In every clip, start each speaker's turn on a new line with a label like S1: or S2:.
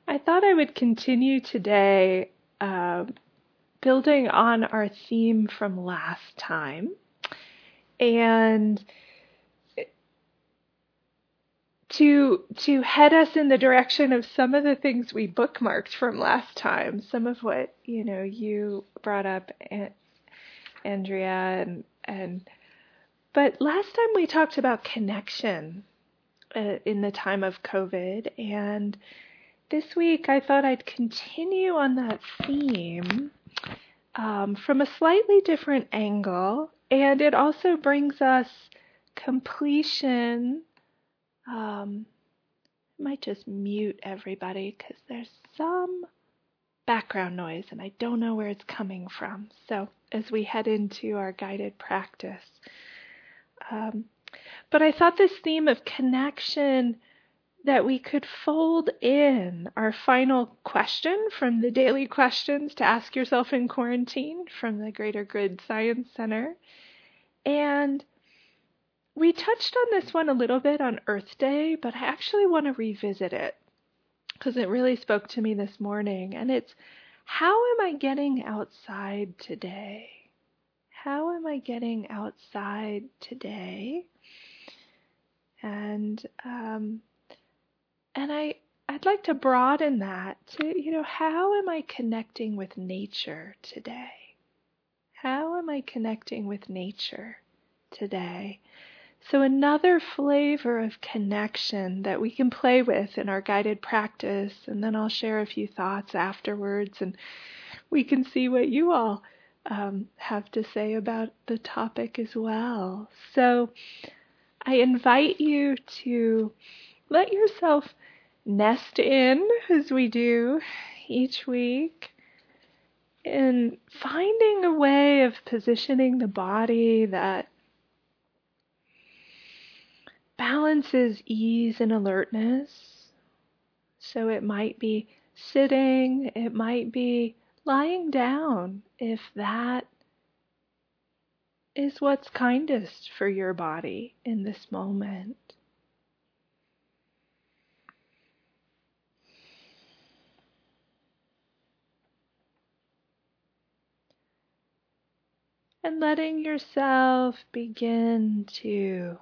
S1: I thought I would continue today uh, building on our theme from last time and to head us in the direction of some of the things we bookmarked from last time, some of what you brought up, Andrea, and but last time we talked about connection in the time of COVID, and this week I thought I'd continue on that theme from a slightly different angle, and it also brings us completion. I might just mute everybody because there's some background noise and I don't know where it's coming from. So as we head into our guided practice. But I thought this theme of connection that we could fold in our final question from the daily questions to ask yourself in quarantine from the Greater Good Science Center. And we touched on this one a little bit on Earth Day, but I actually want to revisit it because it really spoke to me this morning. And it's, how am I getting outside today? How am I getting outside today? And I'd like to broaden that to, how am I connecting with nature today? How am I connecting with nature today? So another flavor of connection that we can play with in our guided practice, and then I'll share a few thoughts afterwards, and we can see what you all have to say about the topic as well. So I invite you to let yourself nest in, as we do each week, in finding a way of positioning the body that balances ease and alertness. So it might be sitting, it might be lying down, if that is what's kindest for your body in this moment. And letting yourself begin to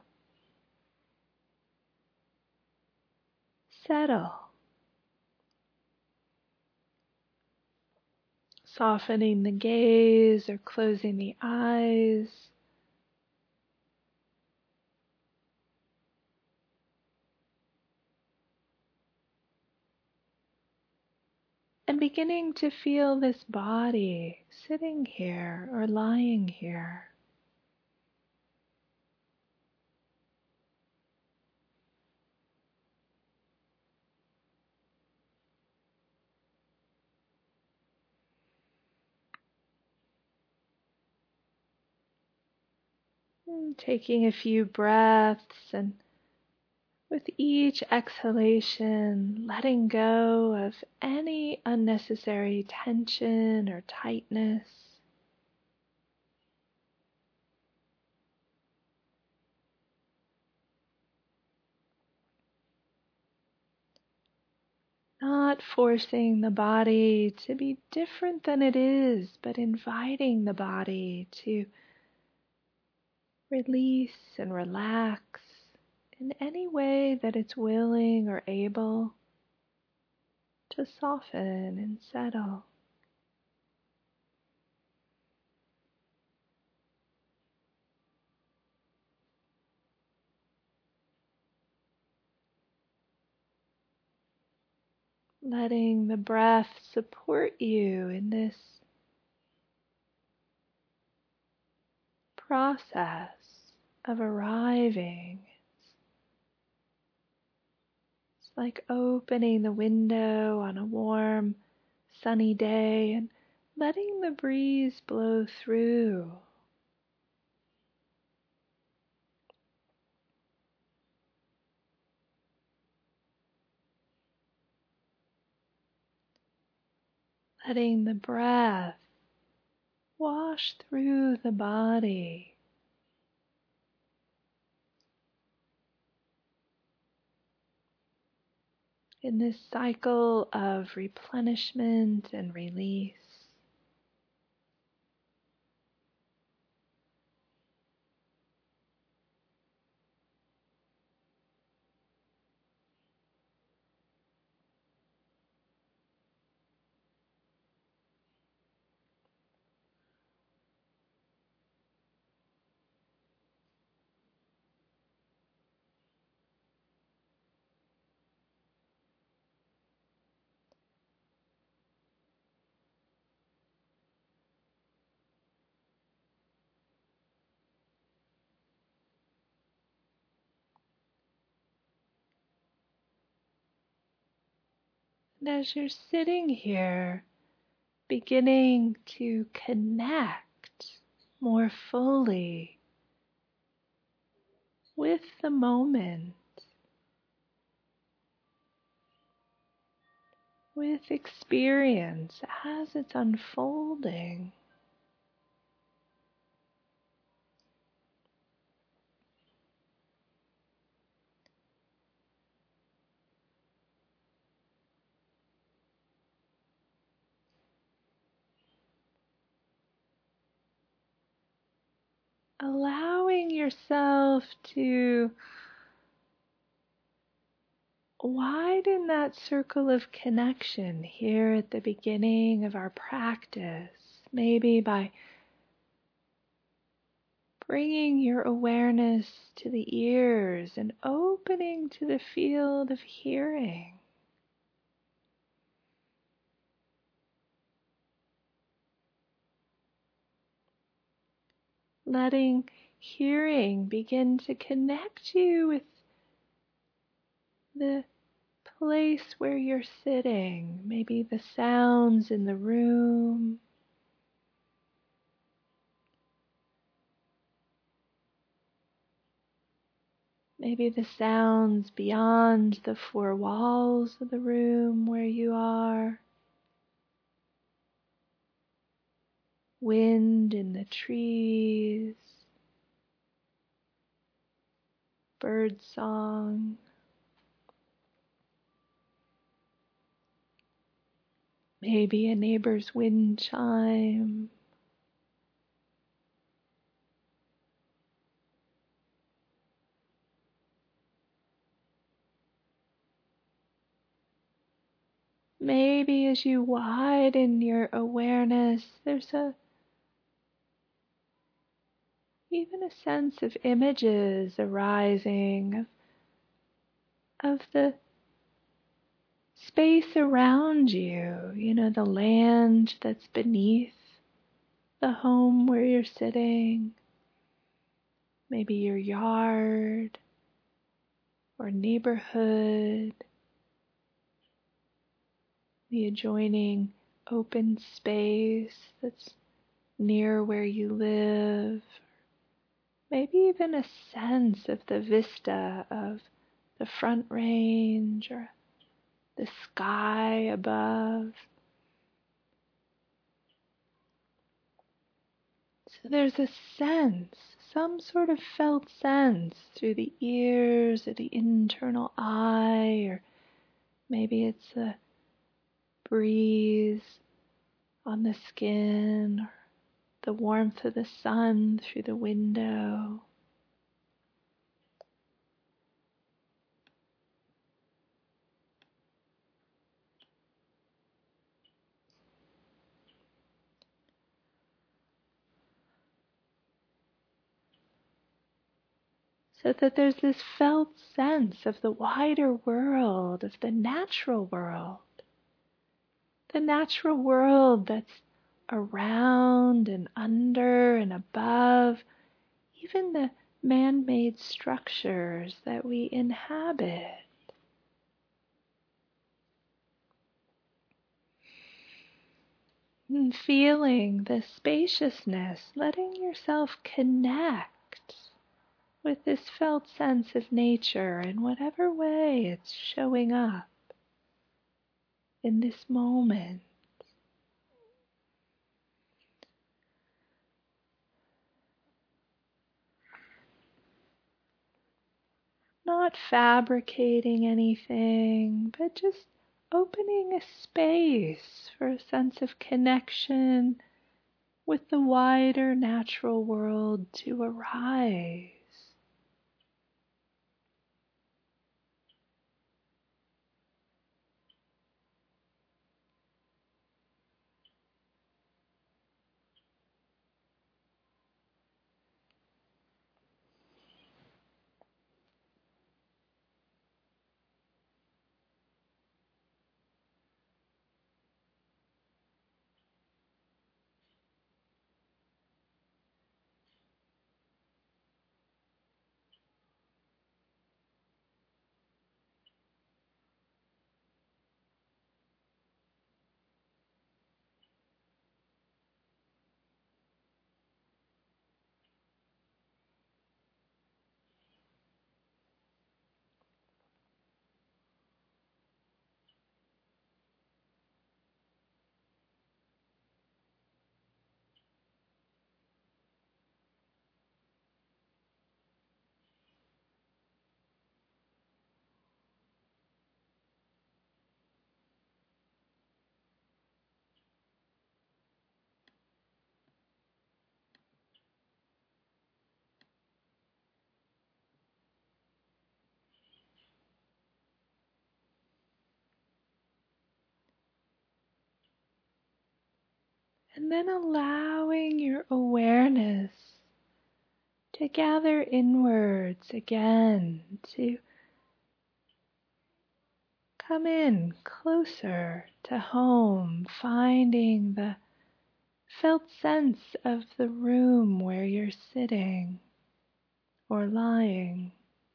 S1: settle. Softening the gaze or closing the eyes. And beginning to feel this body sitting here or lying here. And taking a few breaths, and with each exhalation, letting go of any unnecessary tension or tightness. Not forcing the body to be different than it is, but inviting the body to release and relax in any way that it's willing or able to soften and settle. Letting the breath support you in this process of arriving. It's like opening the window on a warm, sunny day and letting the breeze blow through. Letting the breath wash through the body. in this cycle of replenishment and release. And as you're sitting here, beginning to connect more fully with the moment, with experience as it's unfolding. Allowing yourself to widen that circle of connection here at the beginning of our practice, maybe by bringing your awareness to the ears and opening to the field of hearing. Letting hearing begin to connect you with the place where you're sitting, maybe the sounds in the room, maybe the sounds beyond the four walls of the room where you are, wind in the trees, bird song, maybe a neighbor's wind chime. Maybe as you widen your awareness, there's even a sense of images arising of the space around you, the land that's beneath the home where you're sitting, maybe your yard or neighborhood, the adjoining open space that's near where you live, maybe even a sense of the vista of the Front Range or the sky above. So there's a sense, some sort of felt sense through the ears or the internal eye, or maybe it's a breeze on the skin, or the warmth of the sun through the window. So that there's this felt sense of the wider world, of the natural world. The natural world that's around and under and above, even the man-made structures that we inhabit. And feeling the spaciousness, letting yourself connect with this felt sense of nature in whatever way it's showing up in this moment. not fabricating anything, but just opening a space for a sense of connection with the wider natural world to arise. And then allowing your awareness to gather inwards again, to come in closer to home, finding the felt sense of the room where you're sitting or lying.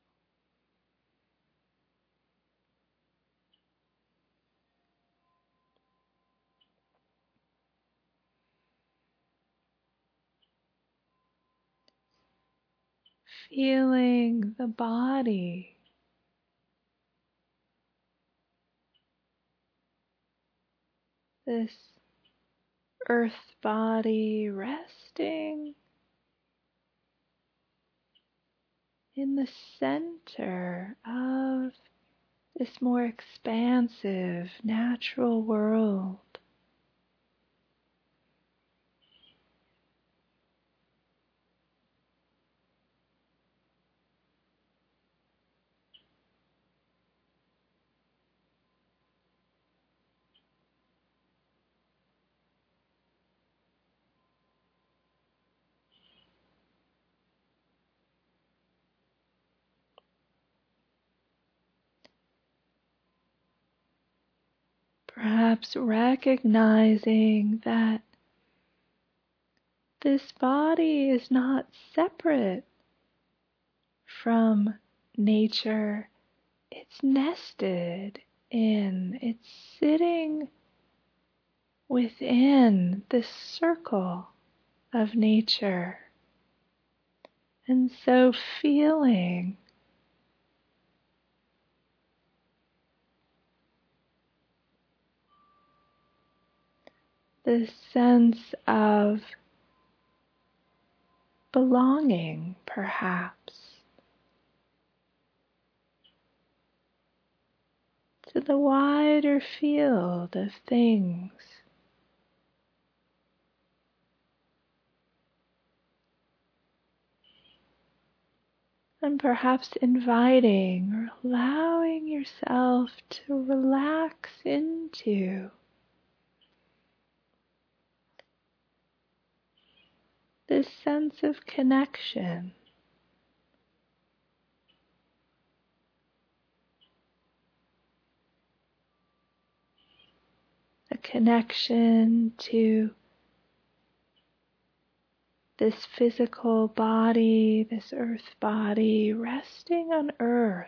S1: Feeling the body, this earth body resting in the center of this more expansive natural world. Perhaps recognizing that this body is not separate from nature. It's nested in, it's sitting within this circle of nature. And so feeling this sense of belonging, perhaps, to the wider field of things. And perhaps inviting or allowing yourself to relax into this sense of connection. A connection to this physical body, this earth body, resting on earth.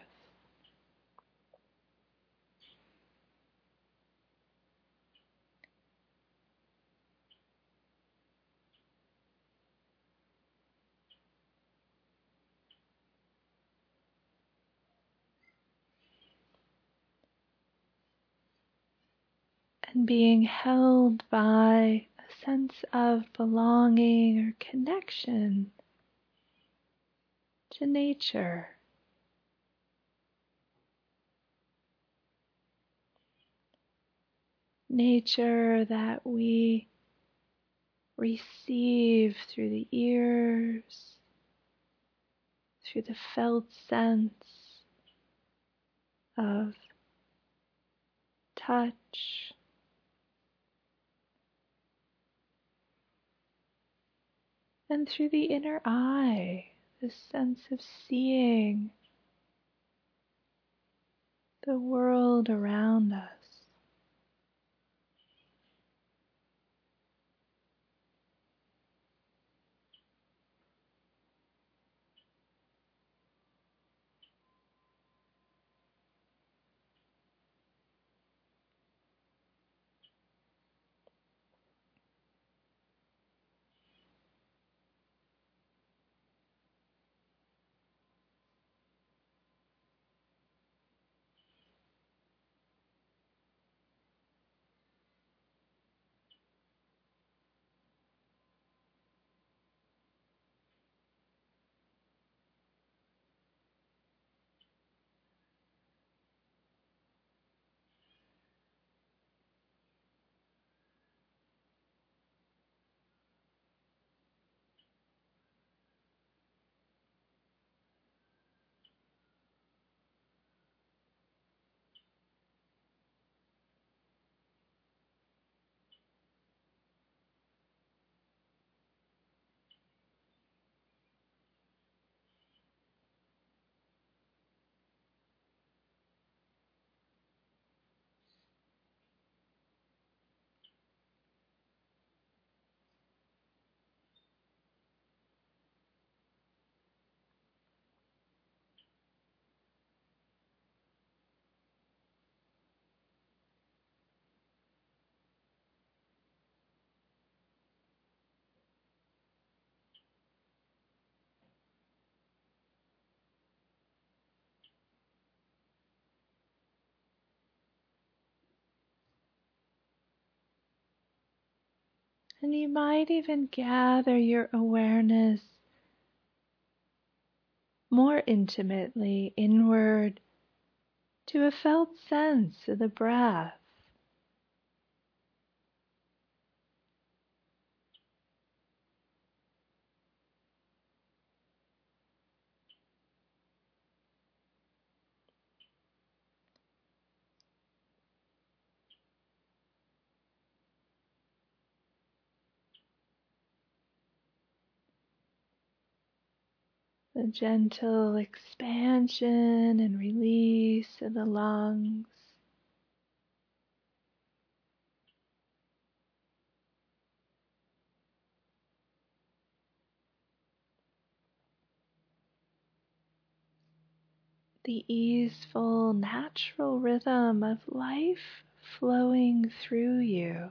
S1: And being held by a sense of belonging or connection to nature. nature that we receive through the ears, through the felt sense of touch, and through the inner eye, the sense of seeing the world around us. And you might even gather your awareness more intimately inward to a felt sense of the breath. The gentle expansion and release of the lungs. The easeful, natural rhythm of life flowing through you.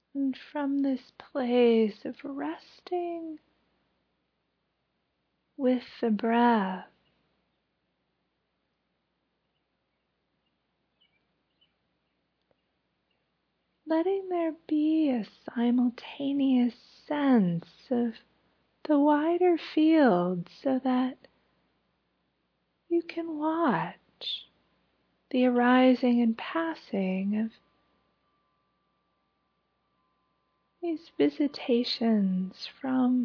S1: And from this place of resting with the breath, letting there be a simultaneous sense of the wider field so that you can watch the arising and passing of these visitations from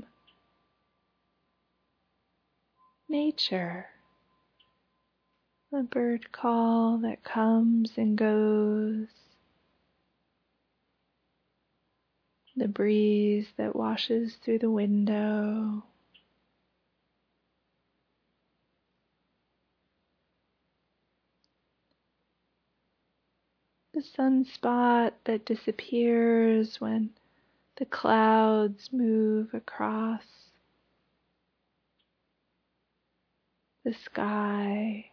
S1: nature, a bird call that comes and goes, the breeze that washes through the window, the sunspot that disappears when the clouds move across the sky.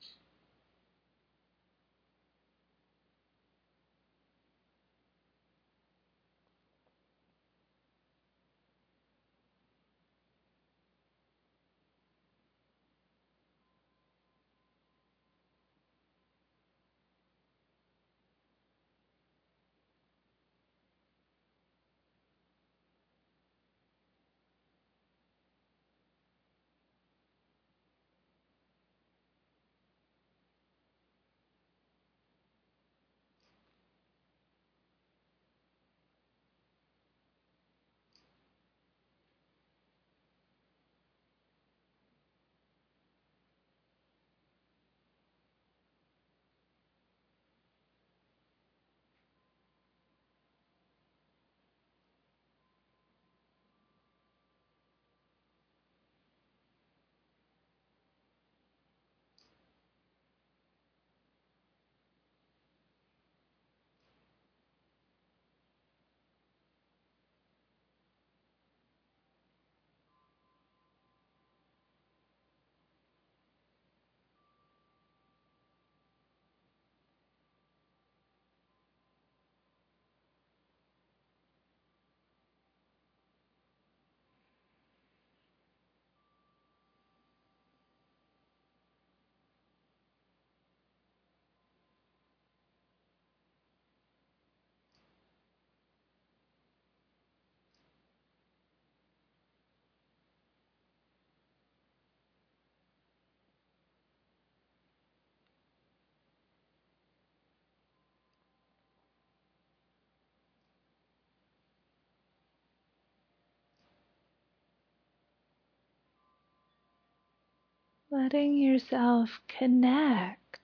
S1: Letting yourself connect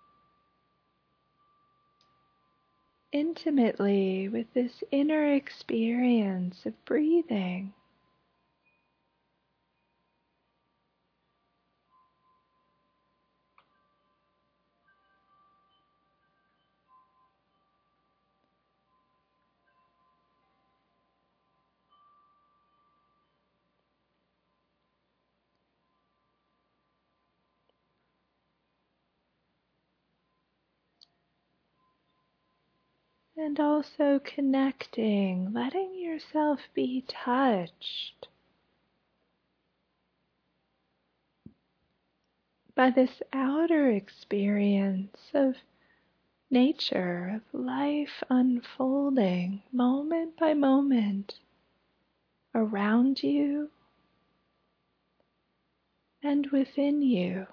S1: intimately with this inner experience of breathing. And also connecting, letting yourself be touched by this outer experience of nature, of life unfolding moment by moment around you and within you.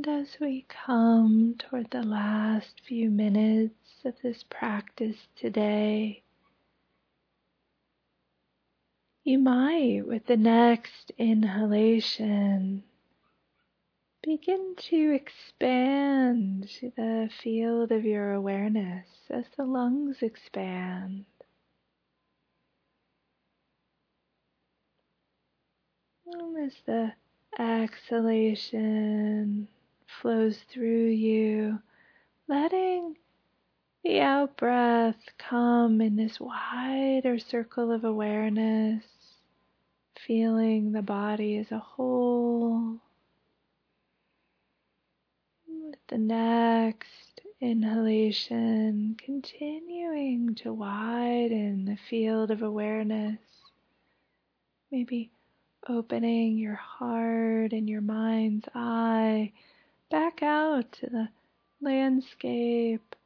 S1: And as we come toward the last few minutes of this practice today, you might, with the next inhalation, begin to expand the field of your awareness as the lungs expand. And as the exhalation flows through you, letting the out-breath come in this wider circle of awareness, feeling the body as a whole. With the next inhalation, continuing to widen the field of awareness, maybe opening your heart and your mind's eye back out to the landscape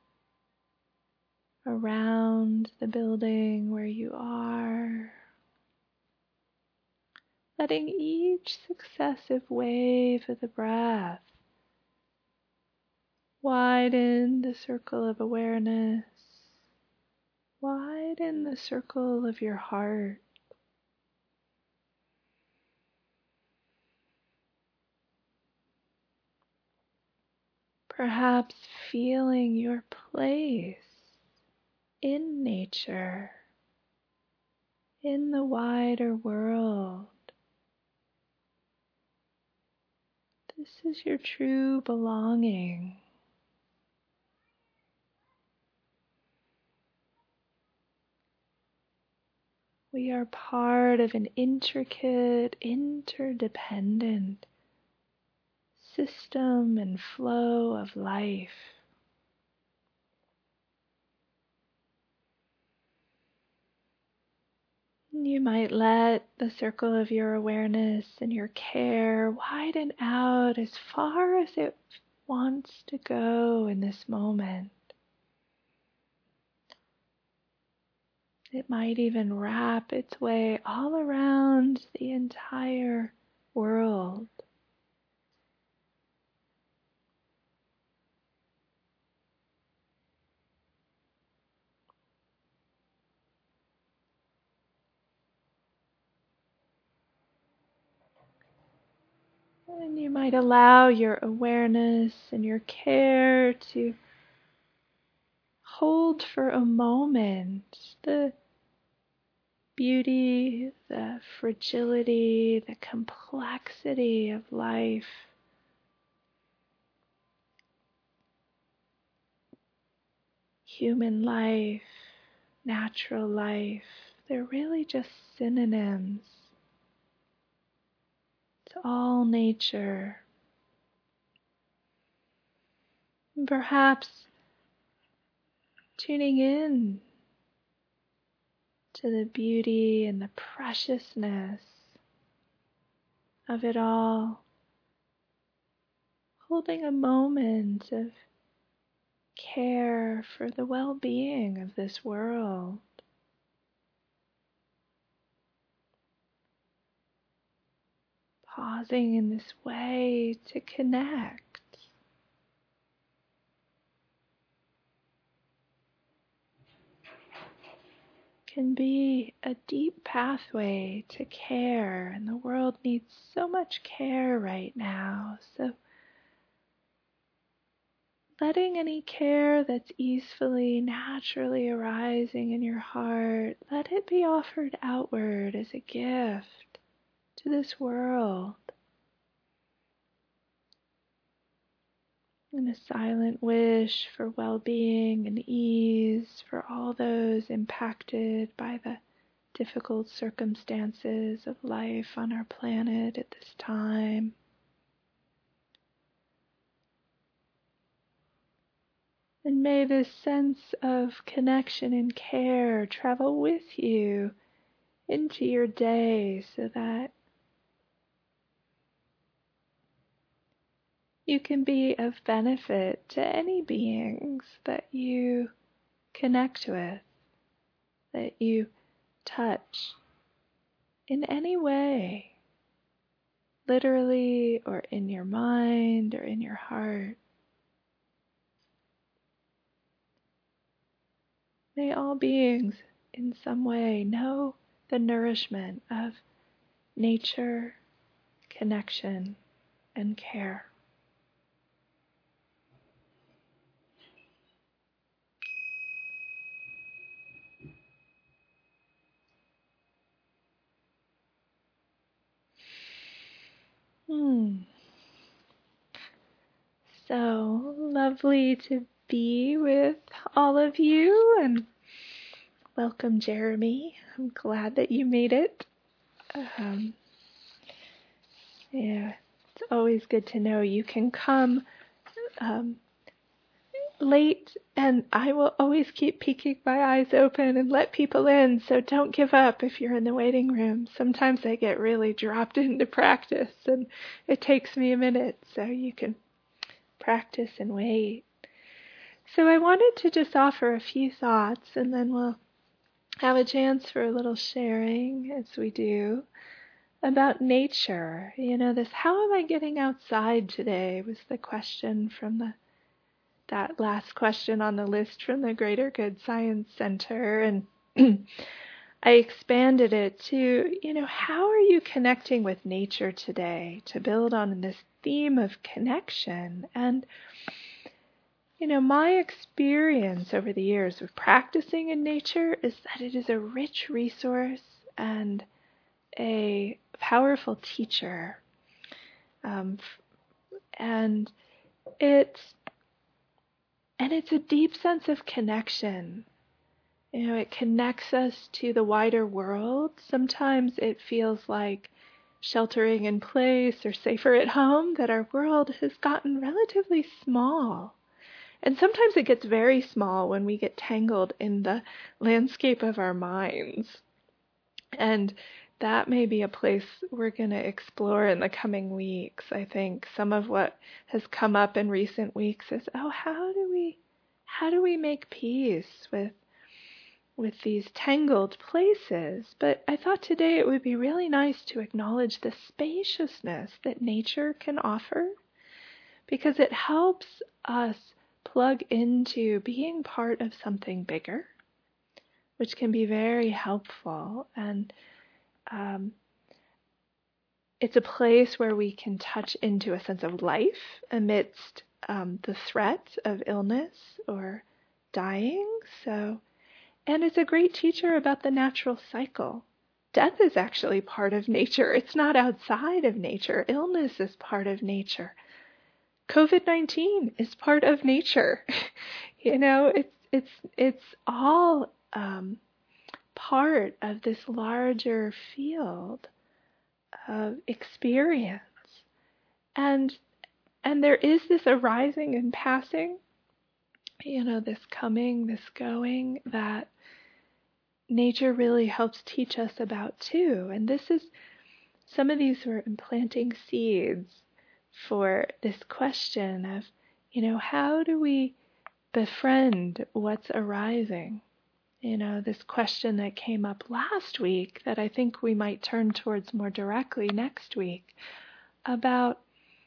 S1: around the building where you are, letting each successive wave of the breath widen the circle of awareness, widen the circle of your heart. Perhaps feeling your place in nature, in the wider world. This is your true belonging. We are part of an intricate, interdependent system and flow of life. You might let the circle of your awareness and your care widen out as far as it wants to go in this moment. It might even wrap its way all around the entire world. And you might allow your awareness and your care to hold for a moment the beauty, the fragility, the complexity of life. Human life, natural life, they're really just synonyms. It's all nature. And perhaps tuning in to the beauty and the preciousness of it all, holding a moment of care for the well-being of this world. Pausing in this way to connect. Can be a deep pathway to care, and the world needs so much care right now. So letting any care that's easily, naturally arising in your heart, let it be offered outward as a gift to this world. And a silent wish for well-being and ease for all those impacted by the difficult circumstances of life on our planet at this time. And may this sense of connection and care travel with you into your day so that you can be of benefit to any beings that you connect with, that you touch in any way, literally or in your mind mind or in your heart. May all beings in some way know the nourishment of nature, connection, and care. So lovely to be with all of you, and welcome, Jeremy. I'm glad that you made it. Yeah, it's always good to know you can come late, and I will always keep peeking my eyes open and let people in, so don't give up if you're in the waiting room. Sometimes I get really dropped into practice, and it takes me a minute, so you can practice and wait. So I wanted to just offer a few thoughts, and then we'll have a chance for a little sharing, as we do, about nature. This, how am I getting outside today, was the question from that last question on the list from the Greater Good Science Center. And I expanded it to, how are you connecting with nature today, to build on this theme of connection. And my experience over the years of practicing in nature is that it is a rich resource and a powerful teacher. And it's a deep sense of connection. It connects us to the wider world. Sometimes it feels like sheltering in place or safer at home, that our world has gotten relatively small. And sometimes it gets very small when we get tangled in the landscape of our minds. And that may be a place we're going to explore in the coming weeks. I think some of what has come up in recent weeks is, how do we make peace with these tangled places? But I thought today it would be really nice to acknowledge the spaciousness that nature can offer, because it helps us plug into being part of something bigger, which can be very helpful. And it's a place where we can touch into a sense of life amidst the threat of illness or dying. And it's a great teacher about the natural cycle. Death is actually part of nature. It's not outside of nature. Illness is part of nature. COVID-19 is part of nature. It's all part of this larger field of experience. And there is this arising and passing, this coming, this going, that nature really helps teach us about too. And some of these were implanting seeds for this question of, how do we befriend what's arising? This question that came up last week that I think we might turn towards more directly next week about,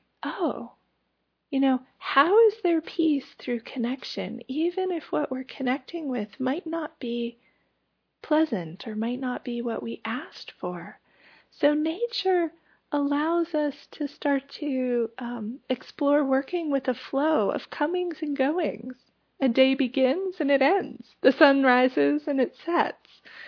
S1: how is there peace through connection, even if what we're connecting with might not be pleasant or might not be what we asked for? So nature allows us to start to explore working with a flow of comings and goings. A day begins and it ends. The sun rises and it sets.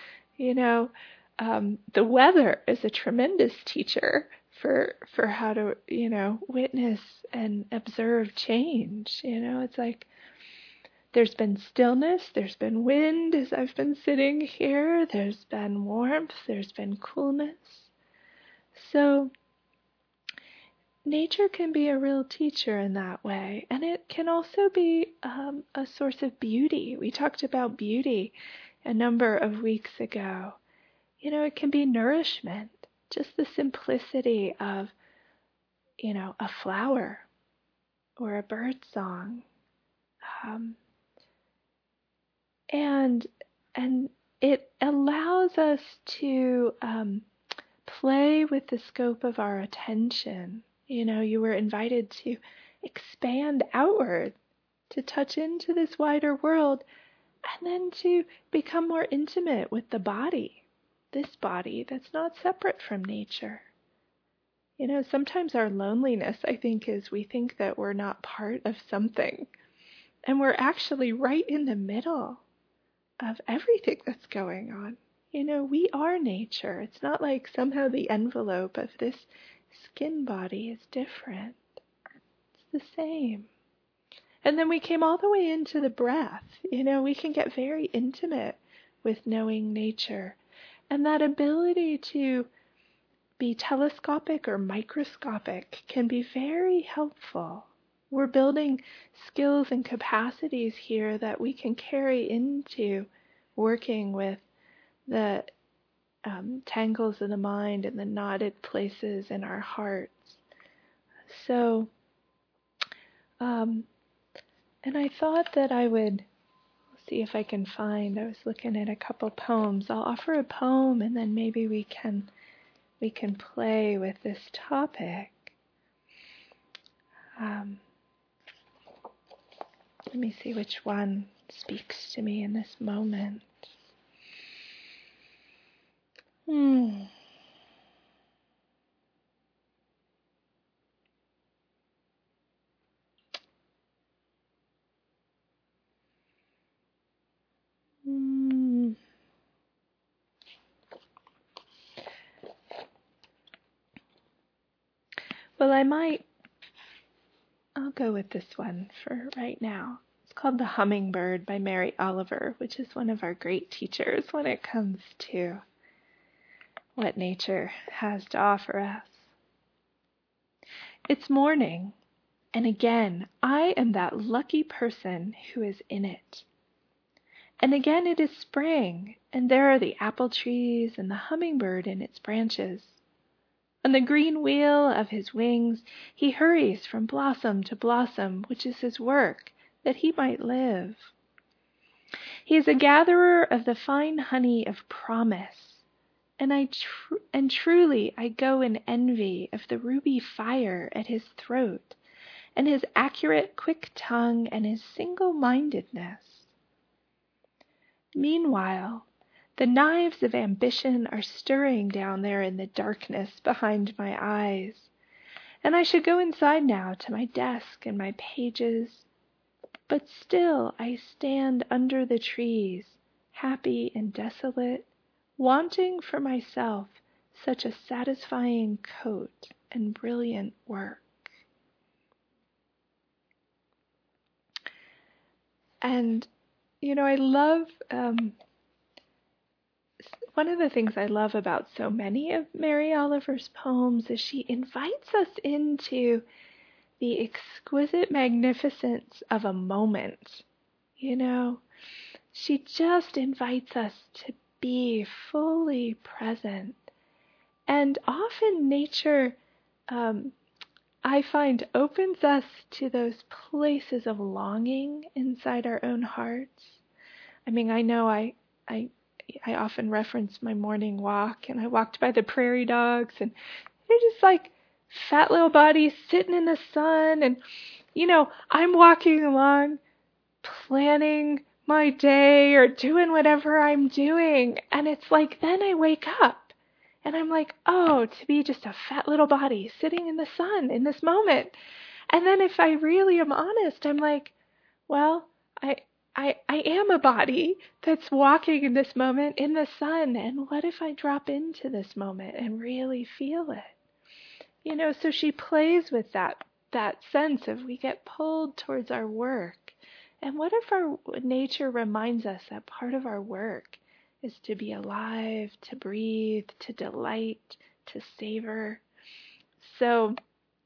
S1: The weather is a tremendous teacher for how to, witness and observe change. It's like there's been stillness, there's been wind as I've been sitting here, there's been warmth, there's been coolness. So nature can be a real teacher in that way, and it can also be a source of beauty. We talked about beauty a number of weeks ago. It can be nourishment, just the simplicity of, a flower or a bird song. And it allows us to play with the scope of our attention. You were invited to expand outward, to touch into this wider world, and then to become more intimate with the body, this body that's not separate from nature. Sometimes our loneliness, I think, is we think that we're not part of something, and we're actually right in the middle of everything that's going on. We are nature. It's not like somehow the envelope of this skin body is different. It's the same. And then we came all the way into the breath. We can get very intimate with knowing nature. And that ability to be telescopic or microscopic can be very helpful. We're building skills and capacities here that we can carry into working with the tangles of the mind and the knotted places in our hearts. So, and I thought that I would see if I can find, I was looking at a couple poems. I'll offer a poem and then maybe we can play with this topic. Let me see which one speaks to me in this moment. Well, I'll go with this one for right now. It's called The Hummingbird by Mary Oliver, which is one of our great teachers when it comes to what nature has to offer us. It's morning, and again I am that lucky person who is in it. And again it is spring, and there are the apple trees and the hummingbird in its branches. On the green wheel of his wings he hurries from blossom to blossom, which is his work, that he might live. He is a gatherer of the fine honey of promise, and truly I go in envy of the ruby fire at his throat, and his accurate, quick tongue, and his single-mindedness. Meanwhile, the knives of ambition are stirring down there in the darkness behind my eyes, and I should go inside now to my desk and my pages, but still I stand under the trees, happy and desolate, wanting for myself such a satisfying coat and brilliant work. And, I love... One of the things I love about so many of Mary Oliver's poems is she invites us into the exquisite magnificence of a moment. She just invites us to be fully present. And often nature, I find, opens us to those places of longing inside our own hearts. I know I often reference my morning walk, and I walked by the prairie dogs, and they're just like fat little bodies sitting in the sun, and I'm walking along planning my day or doing whatever I'm doing, and it's like then I wake up and I'm like, oh, to be just a fat little body sitting in the sun in this moment. And then if I really am honest, I'm like, well, I am a body that's walking in this moment in the sun, and what if I drop into this moment and really feel it? So she plays with that sense of we get pulled towards our work. And what if our nature reminds us that part of our work is to be alive, to breathe, to delight, to savor? So,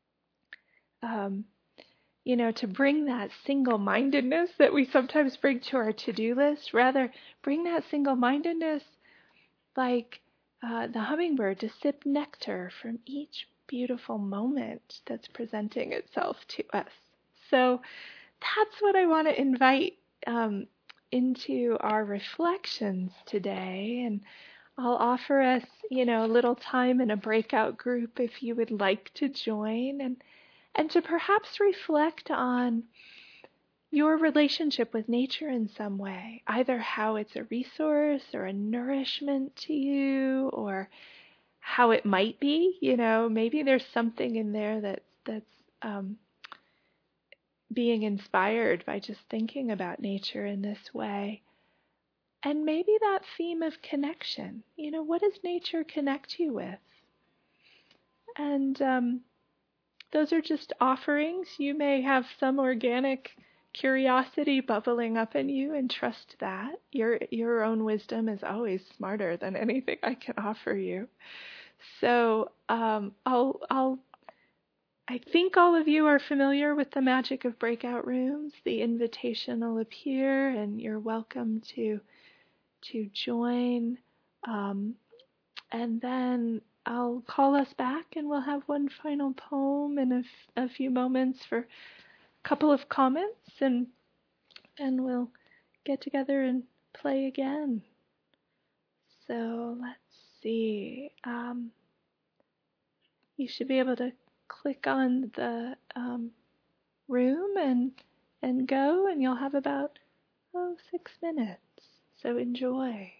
S1: to bring that single-mindedness that we sometimes bring to our to-do list, rather bring that single-mindedness like the hummingbird to sip nectar from each beautiful moment that's presenting itself to us. So that's what I want to invite into our reflections today. And I'll offer us, a little time in a breakout group if you would like to join. and to perhaps reflect on your relationship with nature in some way, either how it's a resource or a nourishment to you, or how it might be. Maybe there's something in there that's being inspired by just thinking about nature in this way. And maybe that theme of connection. What does nature connect you with? And those are just offerings. You may have some organic curiosity bubbling up in you, and trust that. Your own wisdom is always smarter than anything I can offer you. So I think all of you are familiar with the magic of breakout rooms. The invitation will appear, and you're welcome to join. And then I'll call us back, and we'll have one final poem in a few moments for a couple of comments, and we'll get together and play again. So let's see. You should be able to click on the room and go, and you'll have about 6 minutes. So enjoy.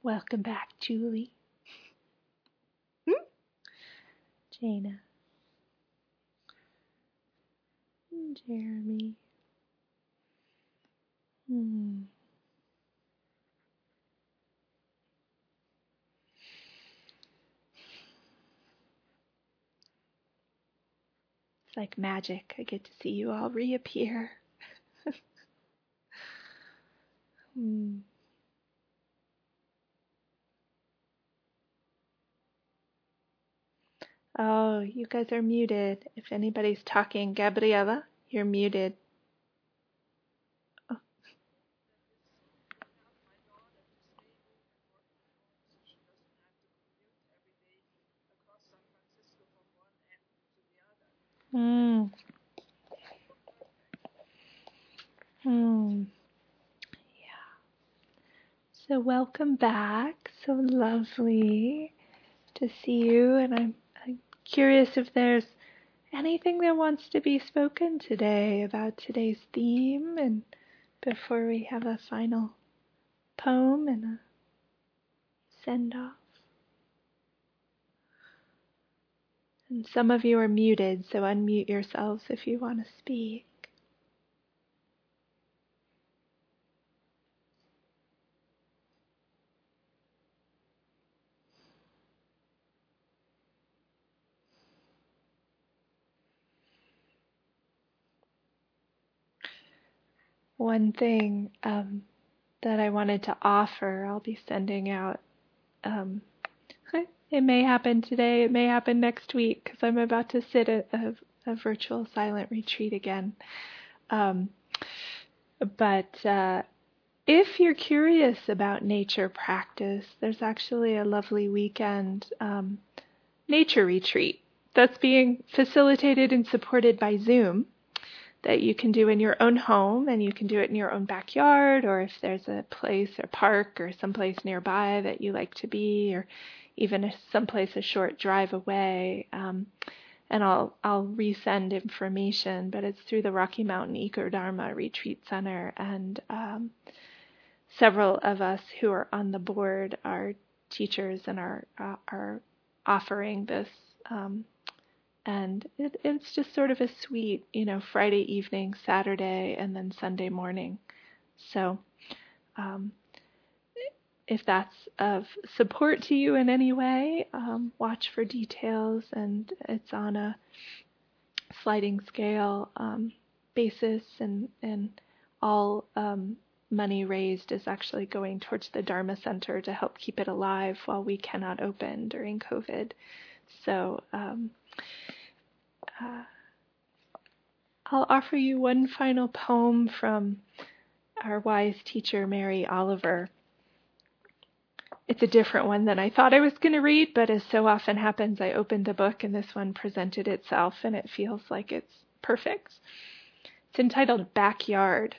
S1: Welcome back, Julie. Jana. Jeremy. It's like magic. I get to see you all reappear. Oh, you guys are muted. If anybody's talking, Gabriela, you're muted. Oh. Yeah. So welcome back. So lovely to see you. And I'm curious if there's anything that wants to be spoken today about today's theme, and before we have a final poem and a send-off. And some of you are muted, so unmute yourselves if you want to speak. One thing that I wanted to offer, I'll be sending out. It may happen today, it may happen next week, because I'm about to sit at a virtual silent retreat again. But if you're curious about nature practice, there's actually a lovely weekend nature retreat that's being facilitated and supported by Zoom that you can do in your own home, and you can do it in your own backyard, or if there's a place or park or someplace nearby that you like to be, or even someplace a short drive away. And I'll resend information, but it's through the Rocky Mountain Eco-Dharma Retreat Center, and several of us who are on the board are teachers and are offering this. And it's just sort of a sweet, Friday evening, Saturday, and then Sunday morning. So if that's of support to you in any way, watch for details. And it's on a sliding scale basis, and all money raised is actually going towards the Dharma Center to help keep it alive while we cannot open during COVID. So I'll offer you one final poem from our wise teacher, Mary Oliver. It's a different one than I thought I was going to read, but as so often happens, I opened the book and this one presented itself, and it feels like it's perfect. It's entitled Backyard.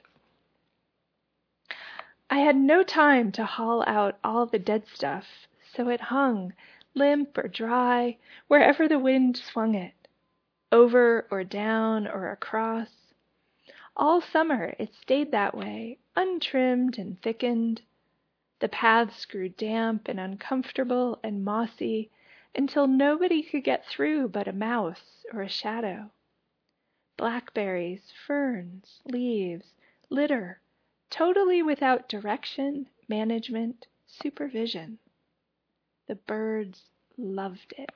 S1: I had no time to haul out all the dead stuff, so it hung, limp or dry, wherever the wind swung it, over or down or across. All summer it stayed that way, untrimmed and thickened. The paths grew damp and uncomfortable and mossy until nobody could get through but a mouse or a shadow. Blackberries, ferns, leaves, litter, totally without direction, management, supervision. The birds loved it.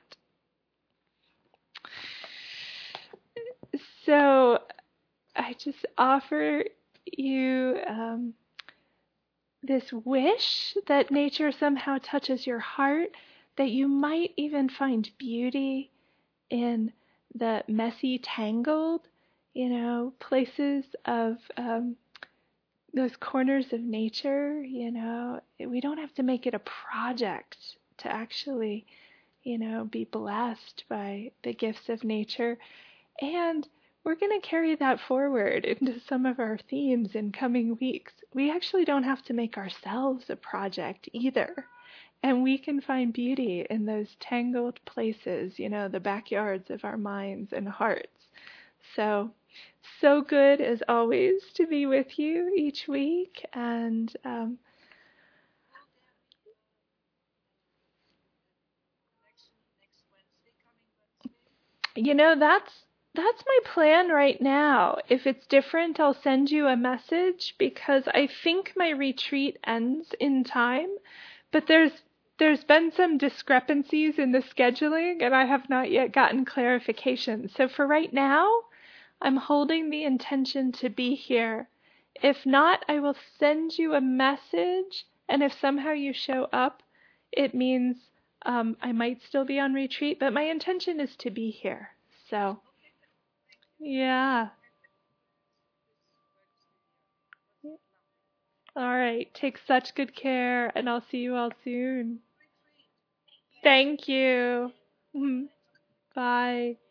S1: So I just offer you this wish that nature somehow touches your heart, that you might even find beauty in the messy, tangled, places of those corners of nature. We don't have to make it a project to actually, be blessed by the gifts of nature. And we're going to carry that forward into some of our themes in coming weeks. We actually don't have to make ourselves a project either. And we can find beauty in those tangled places, the backyards of our minds and hearts. So good as always to be with you each week. And That's my plan right now. If it's different, I'll send you a message because I think my retreat ends in time, but there's been some discrepancies in the scheduling and I have not yet gotten clarification. So for right now, I'm holding the intention to be here. If not, I will send you a message, and if somehow you show up, it means I might still be on retreat, but my intention is to be here. So, yeah. All right. Take such good care, and I'll see you all soon. Thank you. Bye.